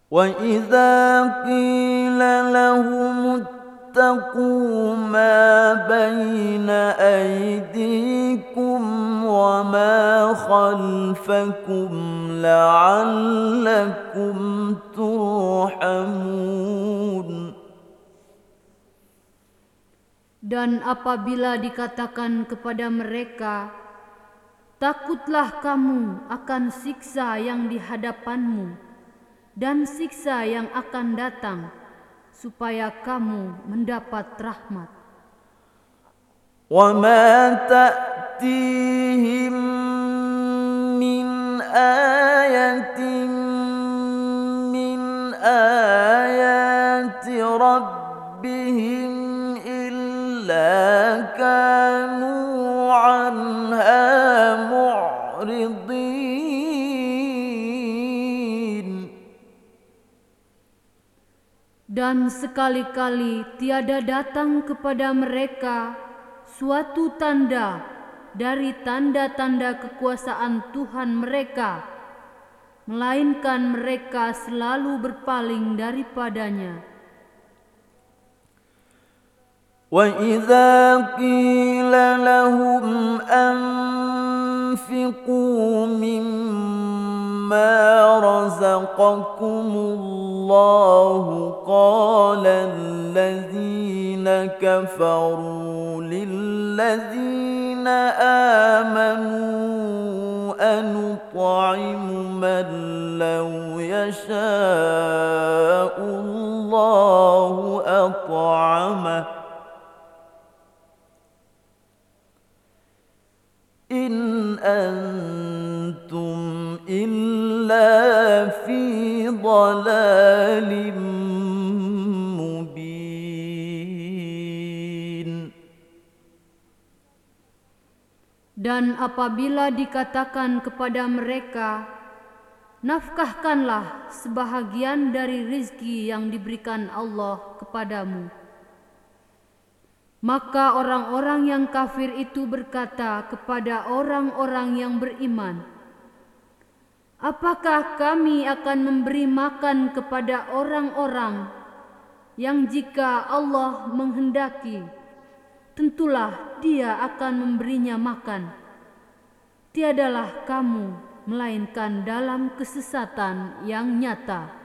وإذا قيل لهم اتقوا ما بين أيديكم وما خلفكم لعلكم ترحمون. Dan apabila dikatakan kepada mereka, takutlah kamu akan siksa yang di hadapanmu dan siksa yang akan datang, supaya kamu mendapat rahmat. وَمَا تَأْتِيهِم مِّنْ آيَةٍ مِّنْ آيَاتِ رَبِّهِمْ إِلَّا كَانُوا عَنْهَا مُعْرِضِينَ. Dan sekali-kali tiada datang kepada mereka suatu tanda dari tanda-tanda kekuasaan Tuhan mereka, melainkan mereka selalu berpaling daripadanya. وَإِذَا قِيلَ لَهُمْ أَنفِقُوا مِمَّا رَزَقَكُمُ اللَّهُ قَالَ الَّذِينَ كَفَرُوا لِلَّذِينَ آمَنُوا أَنُطْعِمُ مَن لَّوْ يَشَاءُ اللَّهُ أَطْعَمَهُ إِنْ أَنْتُمْ إِلَّا فِي ضَلَالٍ مُبِينٍ. Dan apabila dikatakan kepada mereka, nafkahkanlah sebahagian dari rizki yang diberikan Allah kepadamu, maka orang-orang yang kafir itu berkata kepada orang-orang yang beriman, apakah kami akan memberi makan kepada orang-orang yang jika Allah menghendaki, tentulah Dia akan memberinya makan. Tiadalah kamu melainkan dalam kesesatan yang nyata.